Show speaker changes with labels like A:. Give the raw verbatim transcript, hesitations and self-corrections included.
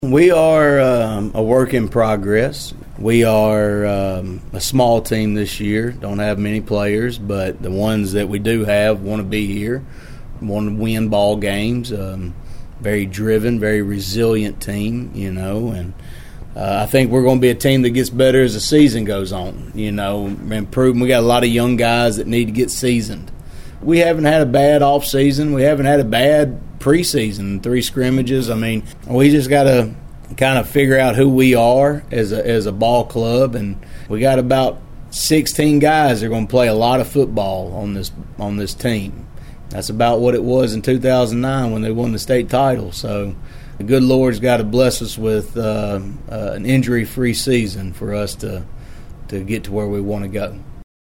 A: We are um, a work in progress. We are um, a small team this year, don't have many players, but the ones that we do have want to be here, want to win ball games. Um, very driven, very resilient team, you know, and uh, I think we're going to be a team that gets better as the season goes on, you know, improving. We got a lot of young guys that need to get seasoned. We haven't had a bad off season. We haven't had a bad preseason, three scrimmages. I mean, we just got to kind of figure out who we are as a, as a ball club, and we got about sixteen guys that are going to play a lot of football on this on this team. That's about what it was in two thousand nine when they won the state title. So the good Lord's got to bless us with uh, uh, an injury-free season for us to to get to where we want to go.